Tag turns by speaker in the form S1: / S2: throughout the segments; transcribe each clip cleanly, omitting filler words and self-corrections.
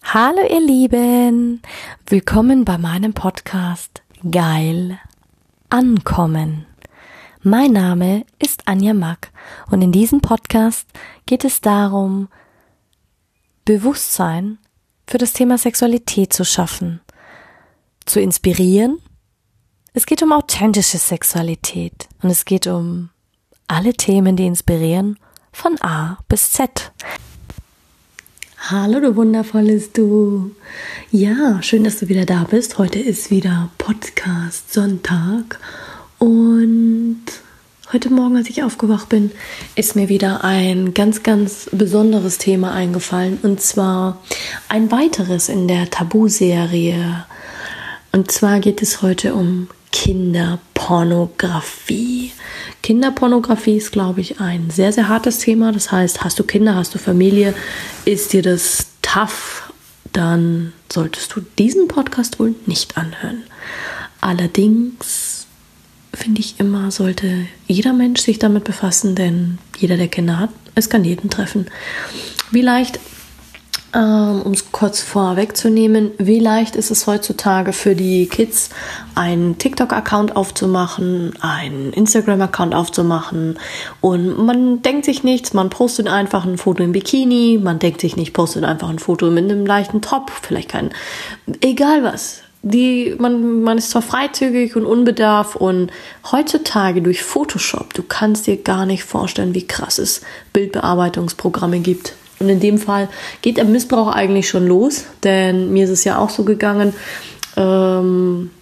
S1: Hallo ihr Lieben, willkommen bei meinem Podcast Geil Ankommen. Mein Name ist Anja Mack und in diesem Podcast geht es darum, Bewusstsein für das Thema Sexualität zu schaffen, zu inspirieren. Es geht um authentische Sexualität und es geht um alle Themen, die inspirieren, von A bis Z. Hallo du wundervolles Du. Ja, schön, dass du wieder da bist. Heute ist wieder Podcast Sonntag und heute Morgen, als ich aufgewacht bin, ist mir wieder ein ganz, ganz besonderes Thema eingefallen und zwar ein weiteres in der Tabu-Serie. Und zwar geht es heute um Kinderpornografie. Kinderpornografie ist, glaube ich, ein sehr, sehr hartes Thema. Das heißt, hast du Kinder, hast du Familie, ist dir das tough, dann solltest du diesen Podcast wohl nicht anhören. Allerdings finde ich immer, sollte jeder Mensch sich damit befassen, denn jeder, der Kinder hat, es kann jeden treffen. Wie leicht, um es kurz vorwegzunehmen, wie leicht ist es heutzutage für die Kids, einen TikTok-Account aufzumachen, einen Instagram-Account aufzumachen und man denkt sich nichts, man postet einfach ein Foto im Bikini, man denkt sich nicht, postet einfach ein Foto mit einem leichten Top, vielleicht kein, egal was. Man ist zwar freizügig und unbedarft und heutzutage durch Photoshop, du kannst dir gar nicht vorstellen, wie krass es Bildbearbeitungsprogramme gibt. Und in dem Fall geht der Missbrauch eigentlich schon los, denn mir ist es ja auch so gegangen. In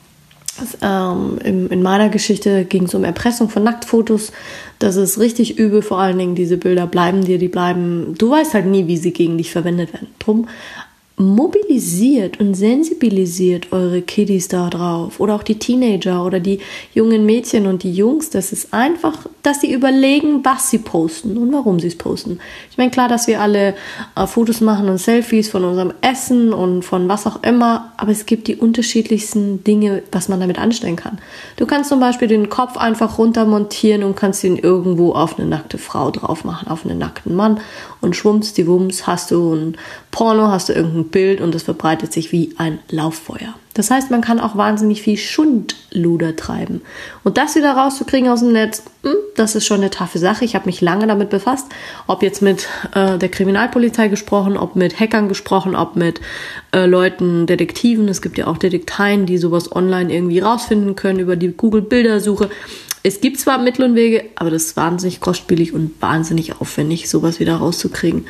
S1: meiner Geschichte ging es um Erpressung von Nacktfotos. Das ist richtig übel, vor allen Dingen diese Bilder bleiben dir, du weißt halt nie, wie sie gegen dich verwendet werden. Drum mobilisiert und sensibilisiert eure Kiddies da drauf oder auch die Teenager oder die jungen Mädchen und die Jungs. Das ist einfach, dass sie überlegen, was sie posten und warum sie es posten. Ich meine, klar, dass wir alle Fotos machen und Selfies von unserem Essen und von was auch immer, aber es gibt die unterschiedlichsten Dinge, was man damit anstellen kann. Du kannst zum Beispiel den Kopf einfach runtermontieren und kannst ihn irgendwo auf eine nackte Frau drauf machen, auf einen nackten Mann und schwummsdiwumms hast du ein Porno, hast du irgendein Bild und das verbreitet sich wie ein Lauffeuer. Das heißt, man kann auch wahnsinnig viel Schundluder treiben. Und das wieder rauszukriegen aus dem Netz, das ist schon eine taffe Sache. Ich habe mich lange damit befasst, ob jetzt mit der Kriminalpolizei gesprochen, ob mit Hackern gesprochen, ob mit Leuten, Detektiven. Es gibt ja auch Detekteien, die sowas online irgendwie rausfinden können über die Google-Bildersuche. Es gibt zwar Mittel und Wege, aber das ist wahnsinnig kostspielig und wahnsinnig aufwendig, sowas wieder rauszukriegen.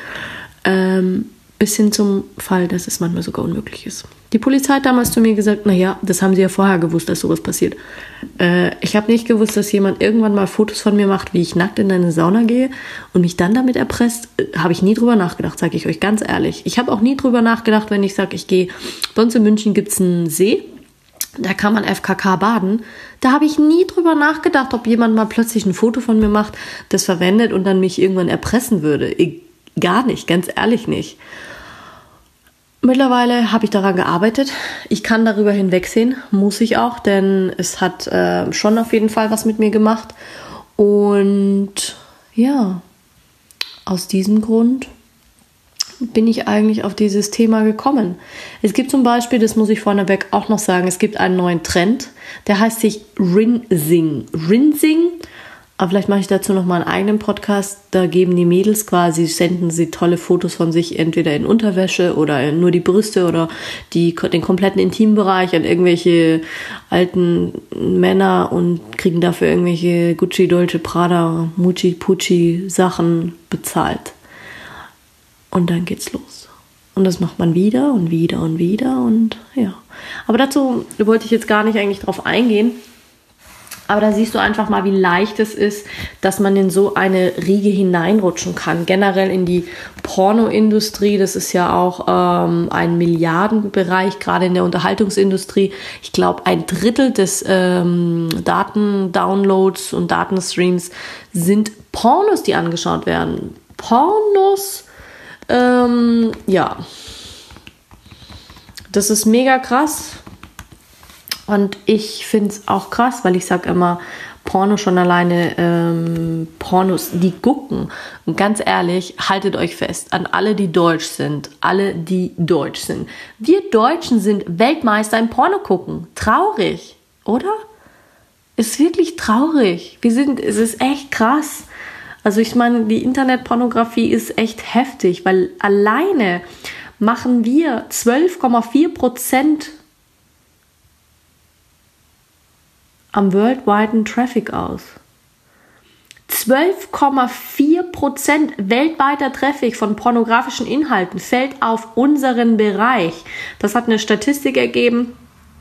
S1: Bis hin zum Fall, dass es manchmal sogar unmöglich ist. Die Polizei hat damals zu mir gesagt, naja, das haben sie ja vorher gewusst, dass sowas passiert. Ich habe nicht gewusst, dass jemand irgendwann mal Fotos von mir macht, wie ich nackt in eine Sauna gehe und mich dann damit erpresst. Habe ich nie drüber nachgedacht, sage ich euch ganz ehrlich. Ich habe auch nie drüber nachgedacht, wenn ich sage, ich gehe, bei uns in München gibt es einen See, da kann man FKK baden. Da habe ich nie drüber nachgedacht, ob jemand mal plötzlich ein Foto von mir macht, das verwendet und dann mich irgendwann erpressen würde. Gar nicht, ganz ehrlich nicht. Mittlerweile habe ich daran gearbeitet. Ich kann darüber hinwegsehen, muss ich auch, denn es hat schon auf jeden Fall was mit mir gemacht. Und ja, aus diesem Grund bin ich eigentlich auf dieses Thema gekommen. Es gibt zum Beispiel, das muss ich vorneweg auch noch sagen, es gibt einen neuen Trend, der heißt sich Rinsing. Rinsing, aber vielleicht mache ich dazu noch mal einen eigenen Podcast. Da geben die Mädels quasi, senden sie tolle Fotos von sich, entweder in Unterwäsche oder nur die Brüste oder den kompletten Intimbereich an irgendwelche alten Männer und kriegen dafür irgendwelche Gucci, Dolce, Prada, Mucci, Pucci Sachen bezahlt. Und dann geht's los. Und das macht man wieder und wieder und wieder und ja. Aber dazu wollte ich jetzt gar nicht eigentlich drauf eingehen. Aber da siehst du einfach mal, wie leicht es ist, dass man in so eine Riege hineinrutschen kann. Generell in die Pornoindustrie, das ist ja auch ein Milliardenbereich, gerade in der Unterhaltungsindustrie. Ich glaube, 1/3 des Datendownloads und Datenstreams sind Pornos, die angeschaut werden. Pornos, ja. Das ist mega krass. Und ich finde es auch krass, weil ich sage immer, Porno schon alleine, Pornos, die gucken. Und ganz ehrlich, haltet euch fest, an alle, die deutsch sind. Wir Deutschen sind Weltmeister im Porno gucken. Traurig, oder? Ist wirklich traurig. Es ist echt krass. Also ich meine, die Internetpornografie ist echt heftig, weil alleine machen wir 12,4% am worldwiden Traffic aus. 12,4% weltweiter Traffic von pornografischen Inhalten fällt auf unseren Bereich. Das hat eine Statistik ergeben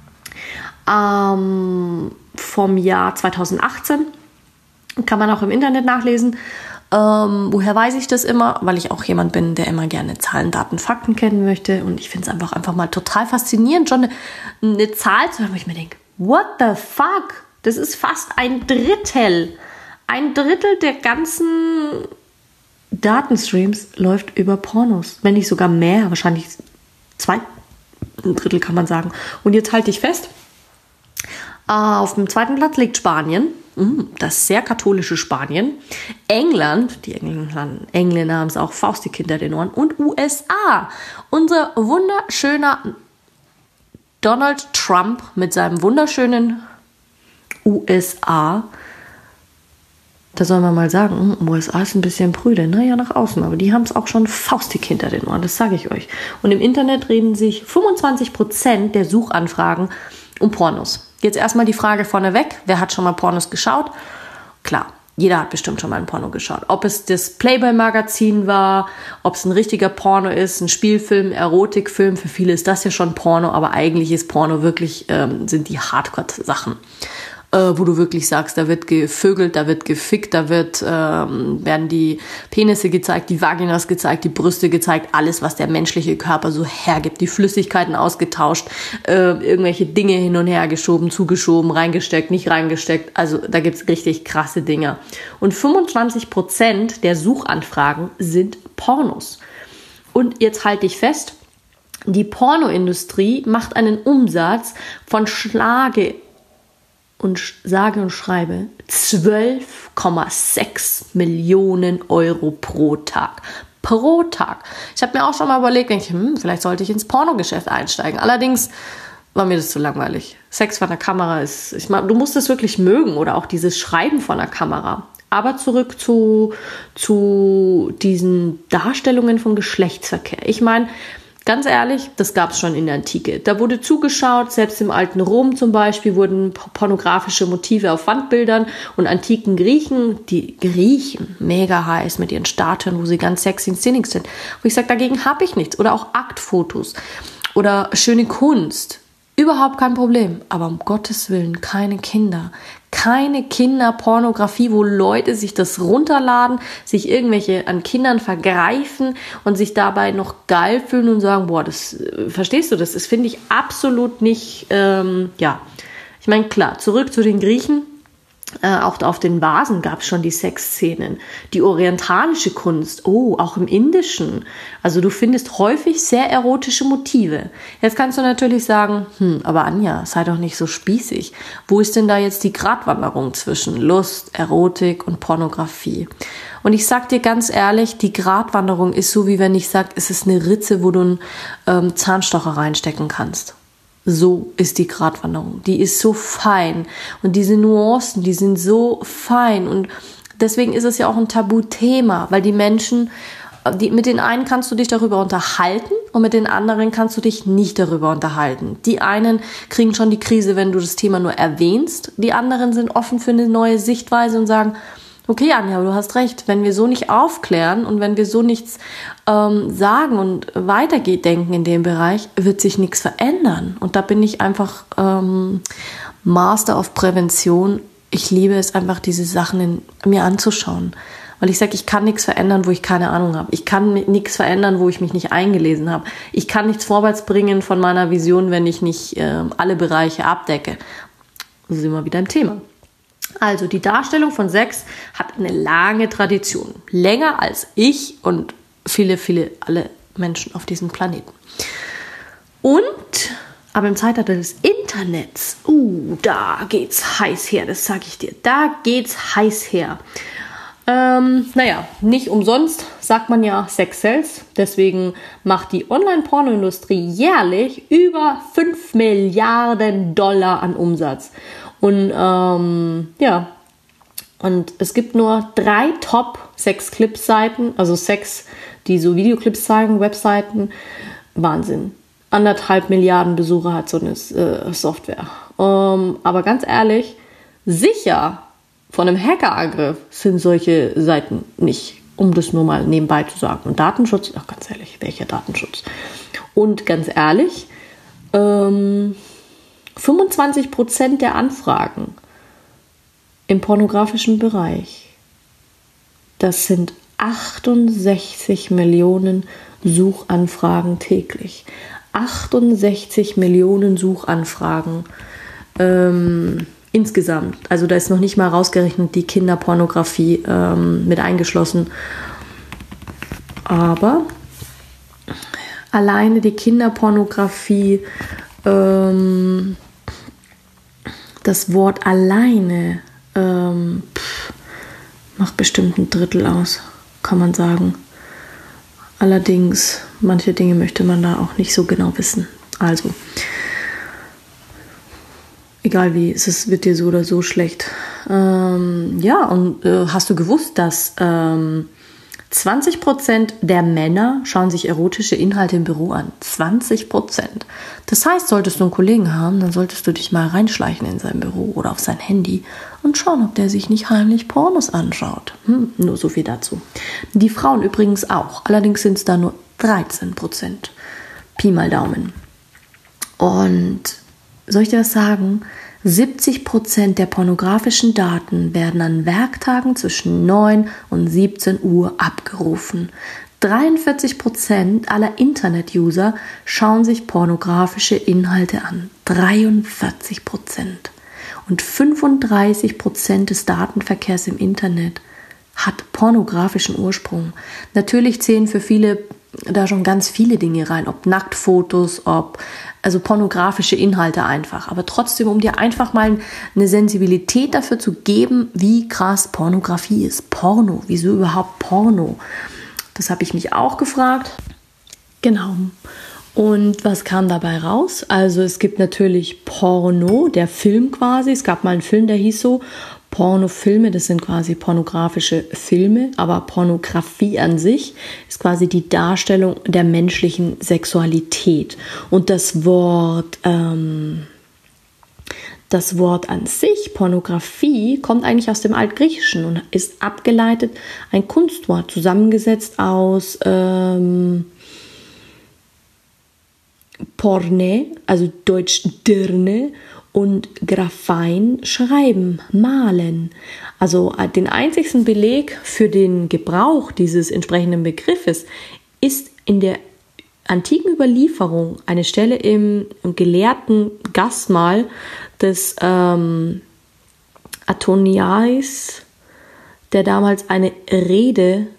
S1: vom Jahr 2018. Kann man auch im Internet nachlesen. Woher weiß ich das immer? Weil ich auch jemand bin, der immer gerne Zahlen, Daten, Fakten kennen möchte. Und ich finde es einfach mal total faszinierend, schon eine Zahl zu haben, wo ich mir denke, what the fuck? Das ist fast ein Drittel. Ein Drittel der ganzen Datenstreams läuft über Pornos. Wenn nicht sogar mehr, wahrscheinlich ein Drittel kann man sagen. Und jetzt halte ich fest, auf dem zweiten Platz liegt Spanien, das sehr katholische Spanien, England, die Engländer haben es auch faustig hinter den Ohren, und USA. Unser wunderschöner Donald Trump mit seinem wunderschönen USA. Da soll man mal sagen, USA ist ein bisschen prüde, naja, nach außen, aber die haben es auch schon faustig hinter den Ohren, das sage ich euch. Und im Internet reden sich 25% der Suchanfragen um Pornos. Jetzt erstmal die Frage vorneweg, wer hat schon mal Pornos geschaut? Klar, jeder hat bestimmt schon mal ein Porno geschaut. Ob es das Playboy-Magazin war, ob es ein richtiger Porno ist, ein Spielfilm, Erotikfilm, für viele ist das ja schon Porno, aber eigentlich ist Porno wirklich, sind die Hardcore-Sachen. Wo du wirklich sagst, da wird gevögelt, da wird gefickt, da werden die Penisse gezeigt, die Vaginas gezeigt, die Brüste gezeigt, alles, was der menschliche Körper so hergibt, die Flüssigkeiten ausgetauscht, irgendwelche Dinge hin und her geschoben, zugeschoben, reingesteckt, nicht reingesteckt, also da gibt's richtig krasse Dinge. Und 25% der Suchanfragen sind Pornos. Und jetzt halte ich fest, die Pornoindustrie macht einen Umsatz von sage und schreibe 12,6 Millionen Euro pro Tag. Pro Tag. Ich habe mir auch schon mal überlegt, vielleicht sollte ich ins Pornogeschäft einsteigen. Allerdings war mir das zu langweilig. Sex vor der Kamera du musst es wirklich mögen oder auch dieses Schreiben vor der Kamera. Aber zurück zu diesen Darstellungen von Geschlechtsverkehr. Ich meine, ganz ehrlich, das gab es schon in der Antike. Da wurde zugeschaut, selbst im alten Rom zum Beispiel wurden pornografische Motive auf Wandbildern und antiken Griechen, die Griechen, mega heiß mit ihren Statuen, wo sie ganz sexy in Szene sind. Wo ich sage, dagegen habe ich nichts. Oder auch Aktfotos oder schöne Kunst. Überhaupt kein Problem. Aber um Gottes Willen, keine Kinder. Keine Kinderpornografie, wo Leute sich das runterladen, sich irgendwelche an Kindern vergreifen und sich dabei noch geil fühlen und sagen, boah, das, verstehst du das? Das finde ich absolut nicht, Ich meine, klar, zurück zu den Griechen. Auch auf den Vasen gab es schon die Sexszenen. Die orientalische Kunst, auch im Indischen. Also du findest häufig sehr erotische Motive. Jetzt kannst du natürlich sagen, aber Anja, sei doch nicht so spießig. Wo ist denn da jetzt die Gratwanderung zwischen Lust, Erotik und Pornografie? Und ich sag dir ganz ehrlich, die Gratwanderung ist so, wie wenn ich sage, es ist eine Ritze, wo du einen Zahnstocher reinstecken kannst. So ist die Gratwanderung. Die ist so fein. Und diese Nuancen, die sind so fein. Und deswegen ist es ja auch ein Tabuthema, weil die Menschen, mit den einen kannst du dich darüber unterhalten und mit den anderen kannst du dich nicht darüber unterhalten. Die einen kriegen schon die Krise, wenn du das Thema nur erwähnst. Die anderen sind offen für eine neue Sichtweise und sagen, okay, Anja, du hast recht, wenn wir so nicht aufklären und wenn wir so nichts sagen und weiterdenken in dem Bereich, wird sich nichts verändern. Und da bin ich einfach Master of Prävention. Ich liebe es einfach, diese Sachen mir anzuschauen. Weil ich sage, ich kann nichts verändern, wo ich keine Ahnung habe. Ich kann nichts verändern, wo ich mich nicht eingelesen habe. Ich kann nichts vorwärts bringen von meiner Vision, wenn ich nicht alle Bereiche abdecke. Da sind wir wieder im Thema. Also die Darstellung von Sex hat eine lange Tradition. Länger als ich und alle Menschen auf diesem Planeten. Und Aber im Zeitalter des Internets, da geht's heiß her, das sag ich dir. Da geht's heiß her. Nicht umsonst sagt man ja Sex sells. Deswegen macht die Online-Pornoindustrie jährlich über 5 Milliarden Dollar an Umsatz. Und und es gibt nur 3 Top-Sex-Clip-Seiten, also Sex, die so Videoclips zeigen, Webseiten. Wahnsinn. 1,5 Milliarden Besucher hat so eine Software. Aber ganz ehrlich, sicher von einem Hackerangriff sind solche Seiten nicht, um das nur mal nebenbei zu sagen. Und Datenschutz, ach ganz ehrlich, welcher Datenschutz? Und ganz ehrlich, 25% der Anfragen im pornografischen Bereich, das sind 68 Millionen Suchanfragen täglich. 68 Millionen Suchanfragen insgesamt. Also da ist noch nicht mal rausgerechnet die Kinderpornografie mit eingeschlossen. Aber alleine die Kinderpornografie, das Wort alleine macht bestimmt ein Drittel aus, kann man sagen. Allerdings, manche Dinge möchte man da auch nicht so genau wissen. Also, egal wie, wird dir so oder so schlecht. Hast du gewusst, dass 20% der Männer schauen sich erotische Inhalte im Büro an? 20%. Das heißt, solltest du einen Kollegen haben, dann solltest du dich mal reinschleichen in sein Büro oder auf sein Handy und schauen, ob der sich nicht heimlich Pornos anschaut. Nur so viel dazu. Die Frauen übrigens auch. Allerdings sind es da nur 13%. Pi mal Daumen. Und soll ich dir was sagen? 70% der pornografischen Daten werden an Werktagen zwischen 9 und 17 Uhr abgerufen. 43% aller Internet-User schauen sich pornografische Inhalte an. 43%. Und 35% des Datenverkehrs im Internet hat pornografischen Ursprung. Natürlich zählen für viele da schon ganz viele Dinge rein, ob Nacktfotos, also pornografische Inhalte einfach. Aber trotzdem, um dir einfach mal eine Sensibilität dafür zu geben, wie krass Pornografie ist. Porno, wieso überhaupt Porno? Das habe ich mich auch gefragt. Genau. Und was kam dabei raus? Also es gibt natürlich Porno, der Film quasi. Es gab mal einen Film, der hieß so. Pornofilme, das sind quasi pornografische Filme, aber Pornografie an sich ist quasi die Darstellung der menschlichen Sexualität. Und das Wort an sich, Pornografie, kommt eigentlich aus dem Altgriechischen und ist abgeleitet, ein Kunstwort, zusammengesetzt aus Porne, also deutsch Dirne, und Graphein, schreiben, malen. Also den einzigsten Beleg für den Gebrauch dieses entsprechenden Begriffes ist in der antiken Überlieferung eine Stelle im gelehrten Gastmahl des Antoniais, der damals eine Rede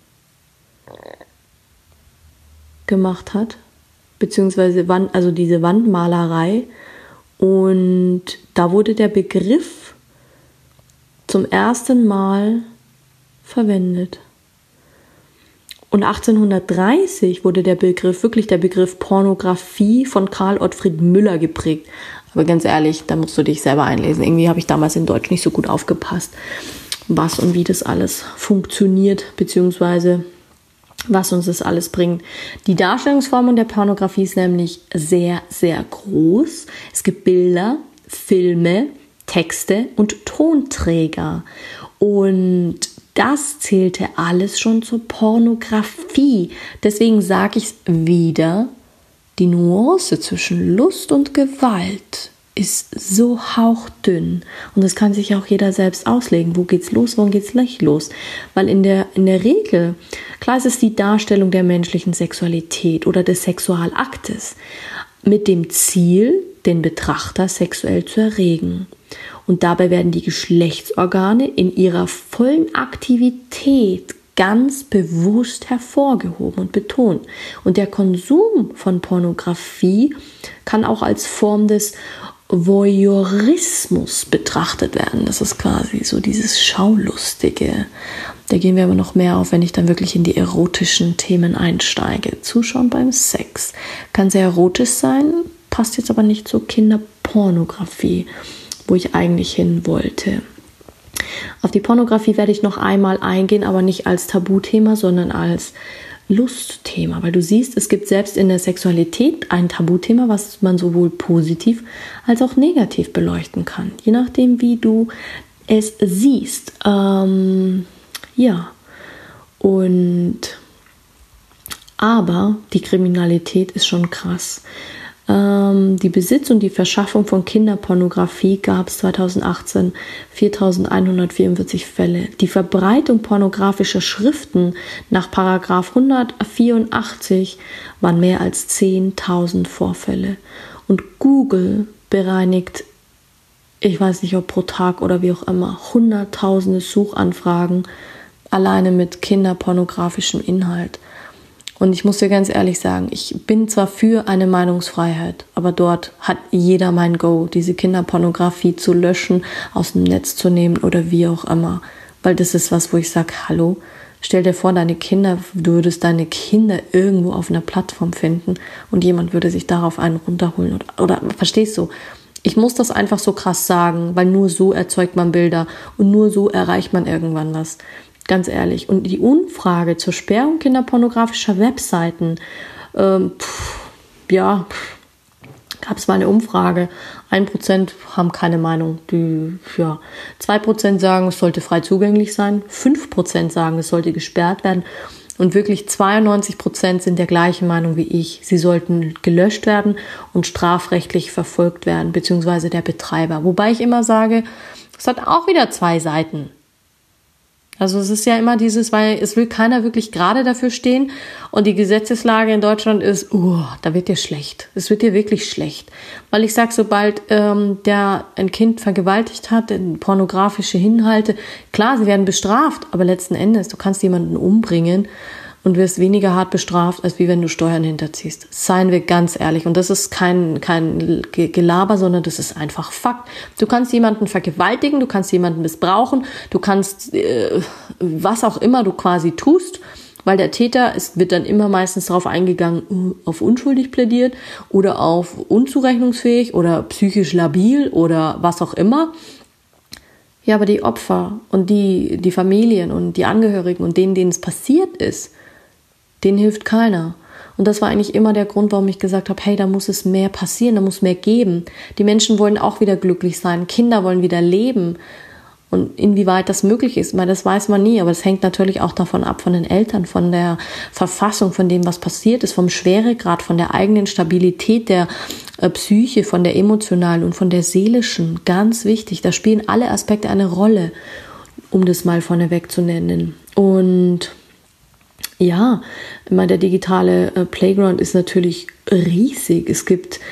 S1: gemacht hat, beziehungsweise diese Wandmalerei. Und da wurde der Begriff zum ersten Mal verwendet. Und 1830 wurde der Begriff Pornografie von Karl Ottfried Müller geprägt. Aber ganz ehrlich, da musst du dich selber einlesen. Irgendwie habe ich damals in Deutsch nicht so gut aufgepasst, was und wie das alles funktioniert, beziehungsweise was uns das alles bringt. Die Darstellungsform der Pornografie ist nämlich sehr, sehr groß. Es gibt Bilder, Filme, Texte und Tonträger. Und das zählte alles schon zur Pornografie. Deswegen sage ich es wieder, die Nuance zwischen Lust und Gewalt ist so hauchdünn. Und das kann sich auch jeder selbst auslegen. Wo geht's los, wo geht's nicht los? Weil in der Regel, klar, ist es die Darstellung der menschlichen Sexualität oder des Sexualaktes mit dem Ziel, den Betrachter sexuell zu erregen. Und dabei werden die Geschlechtsorgane in ihrer vollen Aktivität ganz bewusst hervorgehoben und betont. Und der Konsum von Pornografie kann auch als Form des Voyeurismus betrachtet werden. Das ist quasi so dieses Schaulustige. Da gehen wir aber noch mehr auf, wenn ich dann wirklich in die erotischen Themen einsteige. Zuschauen beim Sex kann sehr erotisch sein, passt jetzt aber nicht zur Kinderpornografie, wo ich eigentlich hin wollte. Auf die Pornografie werde ich noch einmal eingehen, aber nicht als Tabuthema, sondern als Lustthema, weil du siehst, es gibt selbst in der Sexualität ein Tabuthema, was man sowohl positiv als auch negativ beleuchten kann, je nachdem, wie du es siehst. Aber die Kriminalität ist schon krass. Die Besitz und die Verschaffung von Kinderpornografie gab es 2018 4.144 Fälle. Die Verbreitung pornografischer Schriften nach Paragraph 184 waren mehr als 10.000 Vorfälle. Und Google bereinigt, ich weiß nicht ob pro Tag oder wie auch immer, hunderttausende Suchanfragen alleine mit kinderpornografischem Inhalt. Und ich muss dir ganz ehrlich sagen, ich bin zwar für eine Meinungsfreiheit, aber dort hat jeder mein Go, diese Kinderpornografie zu löschen, aus dem Netz zu nehmen oder wie auch immer. Weil das ist was, wo ich sage, hallo, stell dir vor, du würdest deine Kinder irgendwo auf einer Plattform finden und jemand würde sich darauf einen runterholen. Oder verstehst du? Ich muss das einfach so krass sagen, weil nur so erzeugt man Bilder und nur so erreicht man irgendwann was. Ganz ehrlich. Und die Umfrage zur Sperrung kinderpornografischer Webseiten, gab es mal eine Umfrage. 1% haben keine Meinung. 2% sagen, es sollte frei zugänglich sein. 5% sagen, es sollte gesperrt werden. Und wirklich 92% sind der gleichen Meinung wie ich. Sie sollten gelöscht werden und strafrechtlich verfolgt werden, beziehungsweise der Betreiber. Wobei ich immer sage, es hat auch wieder zwei Seiten. Also es ist ja immer dieses, weil es will keiner wirklich gerade dafür stehen und die Gesetzeslage in Deutschland ist, da wird dir schlecht. Es wird dir wirklich schlecht. Weil ich sage, sobald der ein Kind vergewaltigt hat, pornografische Inhalte, klar, sie werden bestraft, aber letzten Endes, du kannst jemanden umbringen und wirst weniger hart bestraft, als wie wenn du Steuern hinterziehst. Seien wir ganz ehrlich. Und das ist kein Gelaber, sondern das ist einfach Fakt. Du kannst jemanden vergewaltigen, du kannst jemanden missbrauchen, du kannst was auch immer du quasi tust, weil der Täter, es wird dann immer meistens darauf eingegangen, auf unschuldig plädiert oder auf unzurechnungsfähig oder psychisch labil oder was auch immer. Ja, aber die Opfer und die Familien und die Angehörigen und denen es passiert ist, denen hilft keiner. Und das war eigentlich immer der Grund, warum ich gesagt habe, hey, da muss es mehr passieren, da muss mehr geben. Die Menschen wollen auch wieder glücklich sein, Kinder wollen wieder leben. Und inwieweit das möglich ist, das weiß man nie, aber es hängt natürlich auch davon ab, von den Eltern, von der Verfassung, von dem, was passiert ist, vom Schweregrad, von der eigenen Stabilität der Psyche, von der emotionalen und von der seelischen. Ganz wichtig, da spielen alle Aspekte eine Rolle, um das mal vorneweg zu nennen. Und ja, der digitale Playground ist natürlich riesig. Es gibt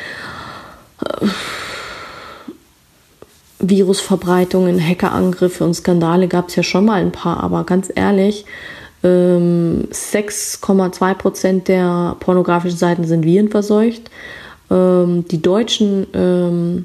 S1: Virusverbreitungen, Hackerangriffe und Skandale gab es ja schon mal ein paar, aber ganz ehrlich, 6,2% der pornografischen Seiten sind virenverseucht. Die deutschen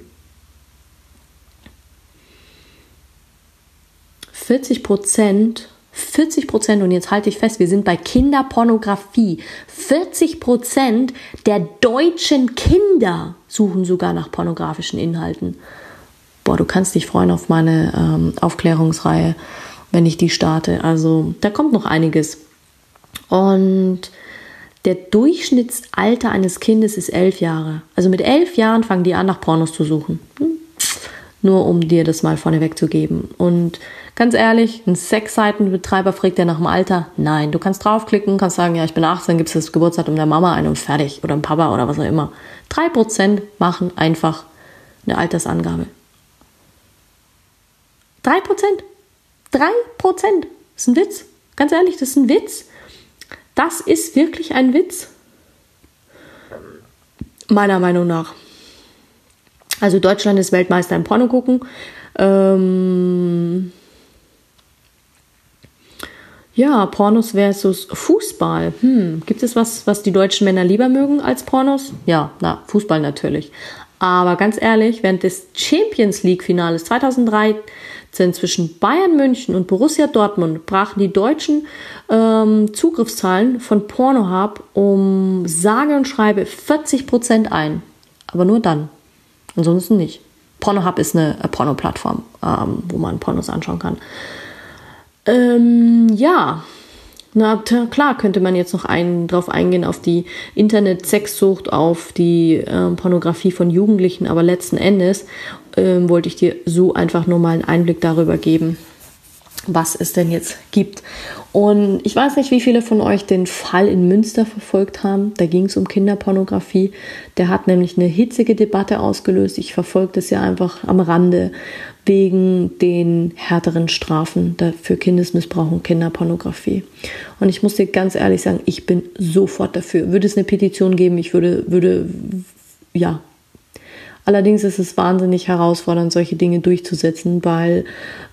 S1: 40%, und jetzt halte ich fest, wir sind bei Kinderpornografie. 40% der deutschen Kinder suchen sogar nach pornografischen Inhalten. Boah, du kannst dich freuen auf meine Aufklärungsreihe, wenn ich die starte. Also da kommt noch einiges. Und der Durchschnittsalter eines Kindes ist 11 Jahre. Also mit 11 Jahren fangen die an, nach Pornos zu suchen. Nur um dir das mal vorneweg zu geben. Und ganz ehrlich, ein Sexseitenbetreiber fragt ja nach dem Alter. Nein, du kannst draufklicken, kannst sagen, ja, ich bin 18, gibst das Geburtsdatum der Mama ein und fertig. Oder dem Papa oder was auch immer. 3% machen einfach eine Altersangabe. 3%. 3%. Das ist ein Witz. Ganz ehrlich, das ist ein Witz. Das ist wirklich ein Witz. Meiner Meinung nach. Also Deutschland ist Weltmeister im Porno gucken. Ja, Pornos versus Fußball. Gibt es was die deutschen Männer lieber mögen als Pornos? Ja, Fußball natürlich. Aber ganz ehrlich, während des Champions League-Finales 2013 zwischen Bayern München und Borussia Dortmund brachen die deutschen Zugriffszahlen von Pornhub um sage und schreibe 40% ein. Aber nur dann. Ansonsten nicht. Pornhub ist eine Porno-Plattform, wo man Pornos anschauen kann. Ja, klar könnte man jetzt noch drauf eingehen, auf die Internet-Sexsucht, auf die Pornografie von Jugendlichen, aber letzten Endes wollte ich dir so einfach nur mal einen Einblick darüber geben, was es denn jetzt gibt. Und ich weiß nicht, wie viele von euch den Fall in Münster verfolgt haben. Da ging es um Kinderpornografie. Der hat nämlich eine hitzige Debatte ausgelöst. Ich verfolge das ja einfach am Rande wegen den härteren Strafen für Kindesmissbrauch und Kinderpornografie. Und ich muss dir ganz ehrlich sagen, ich bin sofort dafür. Würde es eine Petition geben, ich würde ja. Allerdings ist es wahnsinnig herausfordernd, solche Dinge durchzusetzen, weil,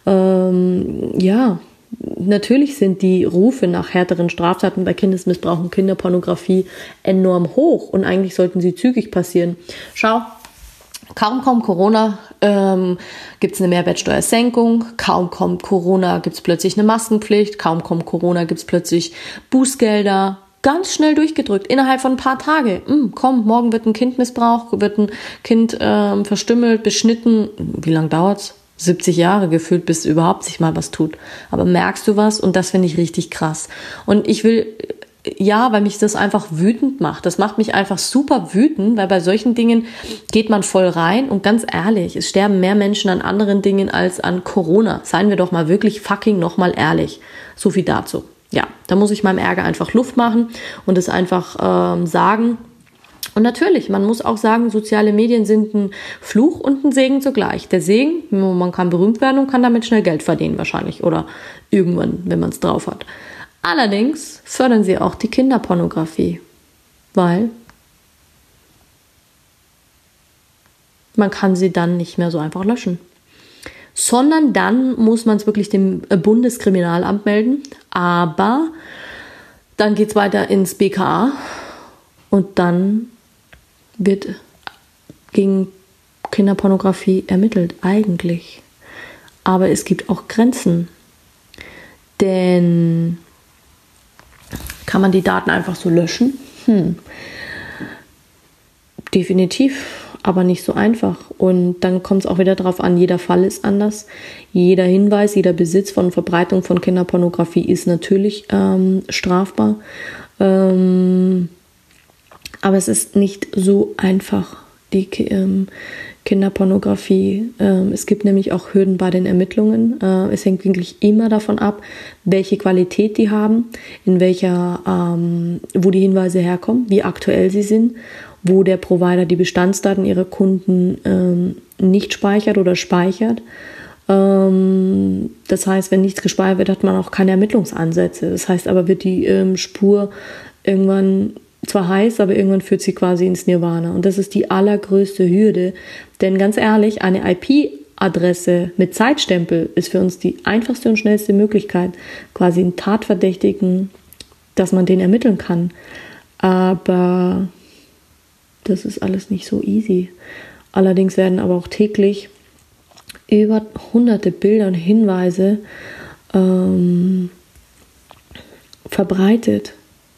S1: natürlich sind die Rufe nach härteren Straftaten bei Kindesmissbrauch und Kinderpornografie enorm hoch und eigentlich sollten sie zügig passieren. Schau, kaum kommt Corona, gibt es eine Mehrwertsteuersenkung, kaum kommt Corona, gibt es plötzlich eine Maskenpflicht, kaum kommt Corona, gibt es plötzlich Bußgelder. Ganz schnell durchgedrückt, innerhalb von ein paar Tagen. Morgen wird ein Kind missbraucht, wird ein Kind verstümmelt, beschnitten. Wie lange dauert's? 70 Jahre gefühlt, bis überhaupt sich mal was tut. Aber merkst du was? Und das finde ich richtig krass. Und ich will, weil mich das einfach wütend macht. Das macht mich einfach super wütend, weil bei solchen Dingen geht man voll rein. Und ganz ehrlich, es sterben mehr Menschen an anderen Dingen als an Corona. Seien wir doch mal wirklich fucking nochmal ehrlich. So viel dazu. Ja, da muss ich meinem Ärger einfach Luft machen und es einfach sagen. Und natürlich, man muss auch sagen, soziale Medien sind ein Fluch und ein Segen zugleich. Der Segen, man kann berühmt werden und kann damit schnell Geld verdienen wahrscheinlich oder irgendwann, wenn man es drauf hat. Allerdings fördern sie auch die Kinderpornografie, weil man kann sie dann nicht mehr so einfach löschen. Sondern dann muss man es wirklich dem Bundeskriminalamt melden. Aber dann geht es weiter ins BKA und dann wird gegen Kinderpornografie ermittelt, eigentlich. Aber es gibt auch Grenzen. Denn kann man die Daten einfach so löschen? Definitiv. Aber nicht so einfach. Und dann kommt es auch wieder darauf an, jeder Fall ist anders. Jeder Hinweis, jeder Besitz von Verbreitung von Kinderpornografie ist natürlich strafbar. Aber es ist nicht so einfach, die Kinderpornografie. Es gibt nämlich auch Hürden bei den Ermittlungen. Es hängt wirklich immer davon ab, welche Qualität die haben, wo die Hinweise herkommen, wie aktuell sie sind, wo der Provider die Bestandsdaten ihrer Kunden nicht speichert oder speichert. Das heißt, wenn nichts gespeichert wird, hat man auch keine Ermittlungsansätze. Das heißt aber, wird die Spur irgendwann zwar heiß, aber irgendwann führt sie quasi ins Nirvana. Und das ist die allergrößte Hürde. Denn ganz ehrlich, eine IP-Adresse mit Zeitstempel ist für uns die einfachste und schnellste Möglichkeit, quasi einen Tatverdächtigen, dass man den ermitteln kann. Aber das ist alles nicht so easy. Allerdings werden aber auch täglich über hunderte Bilder und Hinweise verbreitet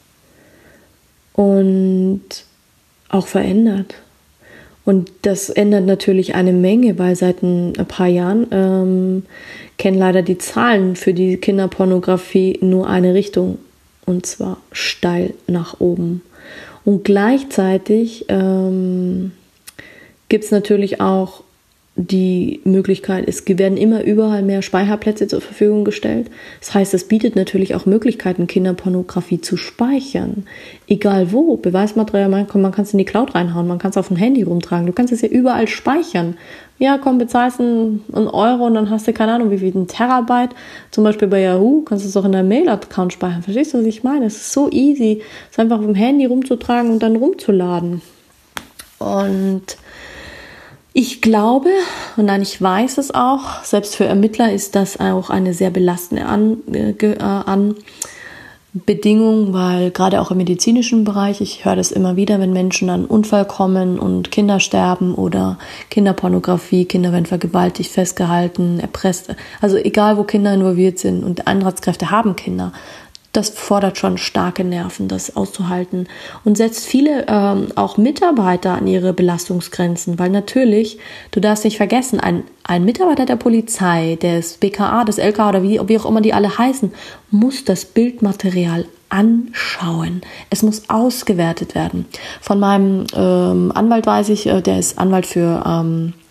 S1: und auch verändert. Und das ändert natürlich eine Menge, weil seit ein paar Jahren kennen leider die Zahlen für die Kinderpornografie nur eine Richtung, und zwar steil nach oben. Und gleichzeitig gibt es natürlich auch die Möglichkeit, es werden immer überall mehr Speicherplätze zur Verfügung gestellt. Das heißt, es bietet natürlich auch Möglichkeiten, Kinderpornografie zu speichern. Egal wo, Beweismaterial, man kann es in die Cloud reinhauen, man kann es auf dem Handy rumtragen, du kannst es ja überall speichern. Ja, komm, bezahlst einen Euro und dann hast du keine Ahnung, wie viel, ein Terabyte. Zum Beispiel bei Yahoo kannst du es auch in deinem Mail-Account speichern. Verstehst du, was ich meine? Es ist so easy, es einfach auf dem Handy rumzutragen und dann rumzuladen. Und Ich glaube, und nein, ich weiß es auch, selbst für Ermittler ist das auch eine sehr belastende Bedingung, weil gerade auch im medizinischen Bereich, ich höre das immer wieder, wenn Menschen an einen Unfall kommen und Kinder sterben oder Kinderpornografie, Kinder werden vergewaltigt, festgehalten, erpresst, also egal wo Kinder involviert sind und Einsatzkräfte haben Kinder, das fordert schon starke Nerven, das auszuhalten und setzt viele auch Mitarbeiter an ihre Belastungsgrenzen, weil natürlich, du darfst nicht vergessen, ein Mitarbeiter der Polizei, des BKA, des LKA oder wie auch immer die alle heißen, muss das Bildmaterial anschauen. Es muss ausgewertet werden. Von meinem Anwalt weiß ich, der ist Anwalt für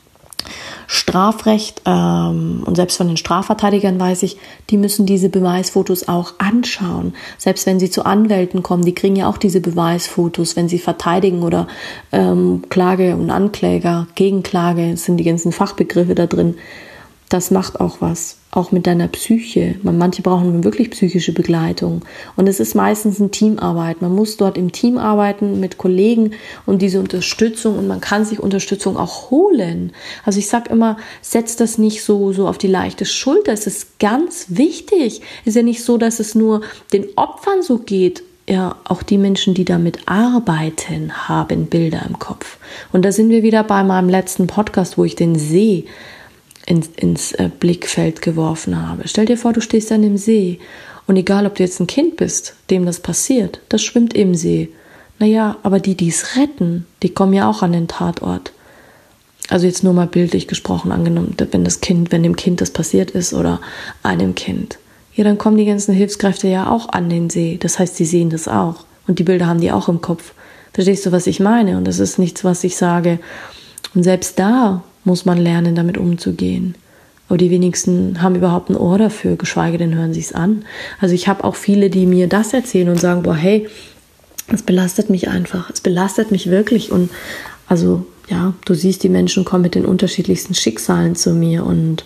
S1: Strafrecht und selbst von den Strafverteidigern weiß ich, die müssen diese Beweisfotos auch anschauen. Selbst wenn sie zu Anwälten kommen, die kriegen ja auch diese Beweisfotos, wenn sie verteidigen oder Klage und Ankläger, Gegenklage, sind die ganzen Fachbegriffe da drin. Das macht auch was, auch mit deiner Psyche. Manche brauchen wirklich psychische Begleitung. Und es ist meistens eine Teamarbeit. Man muss dort im Team arbeiten mit Kollegen und diese Unterstützung. Und man kann sich Unterstützung auch holen. Also ich sage immer, setzt das nicht so auf die leichte Schulter. Es ist ganz wichtig. Es ist ja nicht so, dass es nur den Opfern so geht. Ja, auch die Menschen, die damit arbeiten, haben Bilder im Kopf. Und da sind wir wieder bei meinem letzten Podcast, wo ich den See ins Blickfeld geworfen habe. Stell dir vor, du stehst an dem See und egal, ob du jetzt ein Kind bist, dem das passiert, das schwimmt im See. Naja, aber die es retten, die kommen ja auch an den Tatort. Also jetzt nur mal bildlich gesprochen, angenommen, wenn dem Kind das passiert ist oder einem Kind. Ja, dann kommen die ganzen Hilfskräfte ja auch an den See. Das heißt, sie sehen das auch und die Bilder haben die auch im Kopf. Verstehst du, was ich meine? Und das ist nichts, was ich sage. Und selbst da muss man lernen, damit umzugehen. Aber die wenigsten haben überhaupt ein Ohr dafür, geschweige denn hören sie es an. Also ich habe auch viele, die mir das erzählen und sagen, boah, hey, es belastet mich einfach. Es belastet mich wirklich. Und also, ja, du siehst, die Menschen kommen mit den unterschiedlichsten Schicksalen zu mir. Und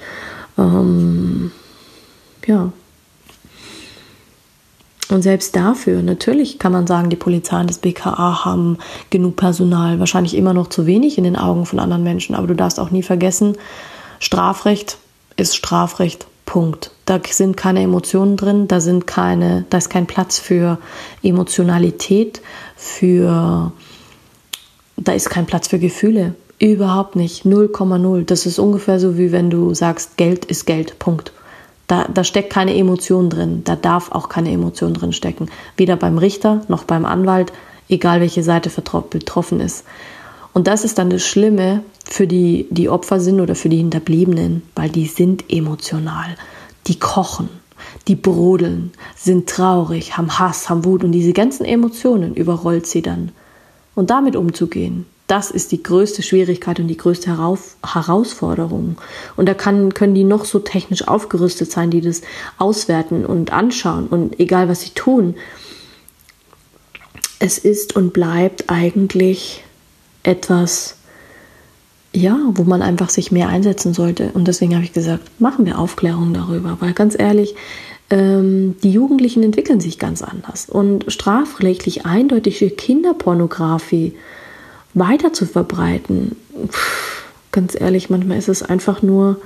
S1: ja. Und selbst dafür, natürlich kann man sagen, die Polizei und das BKA haben genug Personal, wahrscheinlich immer noch zu wenig in den Augen von anderen Menschen, aber du darfst auch nie vergessen, Strafrecht ist Strafrecht, Punkt. Da sind keine Emotionen drin, da ist kein Platz für Emotionalität, da ist kein Platz für Gefühle, überhaupt nicht, 0,0. Das ist ungefähr so, wie wenn du sagst, Geld ist Geld, Punkt. Da steckt keine Emotion drin, da darf auch keine Emotion drin stecken. Weder beim Richter noch beim Anwalt, egal welche Seite betroffen ist. Und das ist dann das Schlimme für die Opfer sind oder für die Hinterbliebenen, weil die sind emotional. Die kochen, die brodeln, sind traurig, haben Hass, haben Wut und diese ganzen Emotionen überrollt sie dann. Und damit umzugehen, das ist die größte Schwierigkeit und die größte Herausforderung. Und da können die noch so technisch aufgerüstet sein, die das auswerten und anschauen. Und egal, was sie tun, es ist und bleibt eigentlich etwas, ja, wo man einfach sich mehr einsetzen sollte. Und deswegen habe ich gesagt, machen wir Aufklärung darüber. Weil ganz ehrlich, die Jugendlichen entwickeln sich ganz anders. Und strafrechtlich eindeutige Kinderpornografie weiter zu verbreiten, ganz ehrlich, manchmal ist es einfach nur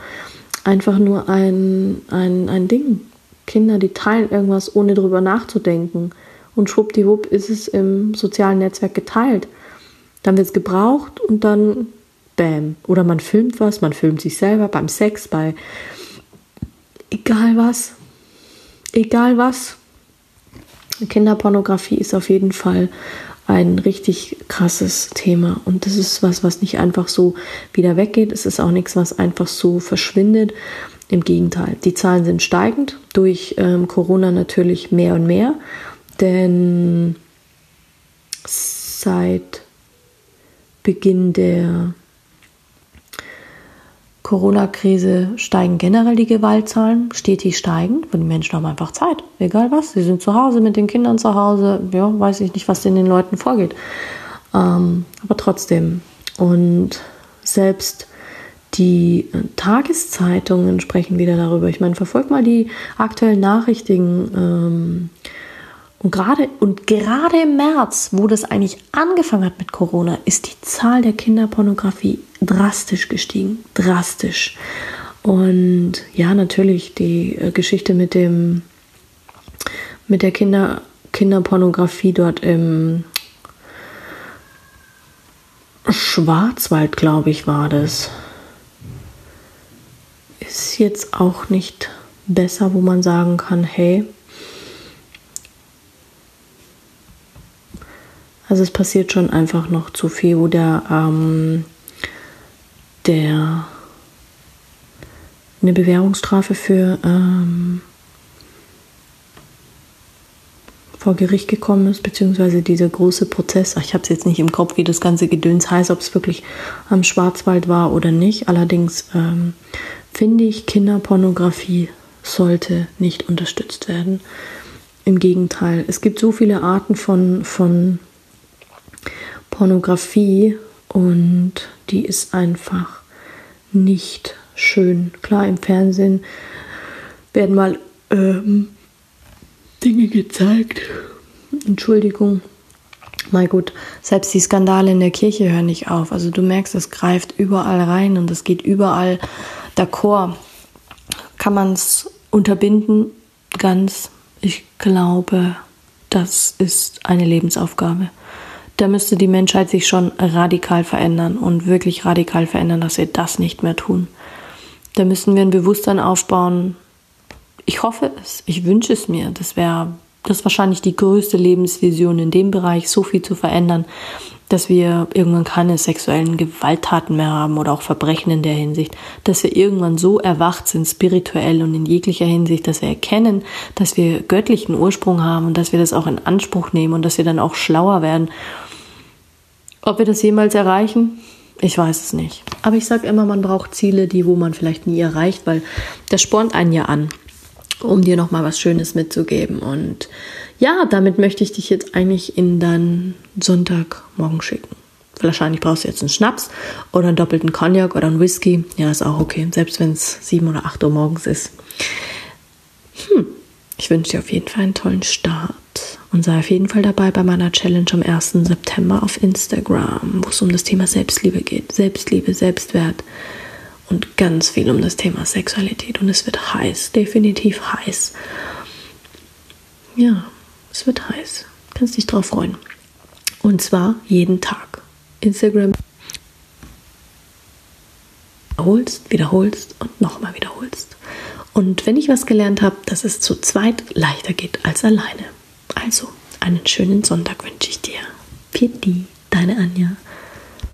S1: ein Ding. Kinder, die teilen irgendwas, ohne drüber nachzudenken. Und schwuppdiwupp ist es im sozialen Netzwerk geteilt. Dann wird es gebraucht und dann bam. Oder man filmt was, man filmt sich selber beim Sex, bei egal was. Egal was. Kinderpornografie ist auf jeden Fall ein richtig krasses Thema. Und das ist was nicht einfach so wieder weggeht. Es ist auch nichts, was einfach so verschwindet. Im Gegenteil, die Zahlen sind steigend. Durch Corona natürlich mehr und mehr. Denn seit Beginn der Corona-Krise steigen generell die Gewaltzahlen, stetig steigend, weil die Menschen haben einfach Zeit, egal was. Sie sind zu Hause, mit den Kindern zu Hause, ja, weiß ich nicht, was in den Leuten vorgeht. Aber trotzdem. Und selbst die Tageszeitungen sprechen wieder darüber. Ich meine, verfolgt mal die aktuellen Nachrichten Und gerade im März, wo das eigentlich angefangen hat mit Corona, ist die Zahl der Kinderpornografie drastisch gestiegen. Drastisch. Und ja, natürlich die Geschichte mit der Kinderpornografie dort im Schwarzwald, glaube ich, war das. Ist jetzt auch nicht besser, wo man sagen kann, hey, also es passiert schon einfach noch zu viel, wo eine Bewährungsstrafe vor Gericht gekommen ist, beziehungsweise dieser große Prozess. Ich habe es jetzt nicht im Kopf, wie das ganze Gedöns heißt, ob es wirklich am Schwarzwald war oder nicht. Allerdings finde ich, Kinderpornografie sollte nicht unterstützt werden. Im Gegenteil, es gibt so viele Arten von Pornografie und die ist einfach nicht schön. Klar, im Fernsehen werden mal Dinge gezeigt. Entschuldigung. Mein Gott, selbst die Skandale in der Kirche hören nicht auf. Also du merkst, es greift überall rein und es geht überall d'accord. Kann man es unterbinden? Ganz. Ich glaube, das ist eine Lebensaufgabe. Da müsste die Menschheit sich schon radikal verändern und wirklich radikal verändern, dass wir das nicht mehr tun. Da müssen wir ein Bewusstsein aufbauen. Ich hoffe es, ich wünsche es mir. Das ist wahrscheinlich die größte Lebensvision in dem Bereich, so viel zu verändern, dass wir irgendwann keine sexuellen Gewalttaten mehr haben oder auch Verbrechen in der Hinsicht, dass wir irgendwann so erwacht sind, spirituell und in jeglicher Hinsicht, dass wir erkennen, dass wir göttlichen Ursprung haben und dass wir das auch in Anspruch nehmen und dass wir dann auch schlauer werden. Ob wir das jemals erreichen? Ich weiß es nicht. Aber ich sage immer, man braucht Ziele, wo man vielleicht nie erreicht, weil das spornt einen ja an, um dir nochmal was Schönes mitzugeben. Und ja, damit möchte ich dich jetzt eigentlich in deinen Sonntagmorgen schicken. Wahrscheinlich brauchst du jetzt einen Schnaps oder einen doppelten Cognac oder einen Whisky. Ja, ist auch okay, selbst wenn es 7 oder 8 Uhr morgens ist. Ich wünsche dir auf jeden Fall einen tollen Start. Und sei auf jeden Fall dabei bei meiner Challenge am 1. September auf Instagram, wo es um das Thema Selbstliebe geht. Selbstliebe, Selbstwert und ganz viel um das Thema Sexualität. Und es wird heiß, definitiv heiß. Ja, es wird heiß. Kannst dich drauf freuen. Und zwar jeden Tag. Instagram wiederholst und nochmal wiederholst. Und wenn ich was gelernt habe, dass es zu zweit leichter geht als alleine. Also, einen schönen Sonntag wünsche ich dir. Pieti, deine Anja.